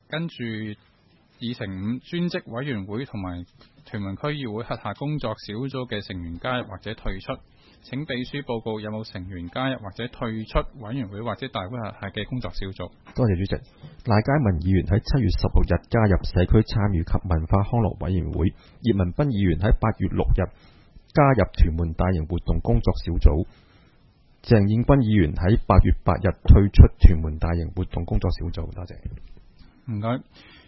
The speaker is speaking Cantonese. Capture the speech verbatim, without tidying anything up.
跟住議程五，專職委員會同埋屯門區議會轄下工作小組嘅成員加入或者退出。請秘書報告有冇成員加入或者退出委員會或者大會轄下嘅工作小組。 多謝主席。賴佳文議員喺七月十六日加入社區參與及文化康樂委員會，葉文斌議員喺八月六日加入屯門大型活動工作小組，鄭燕君議員喺八月八日退出屯門大型活動工作小組。多謝。 唔該。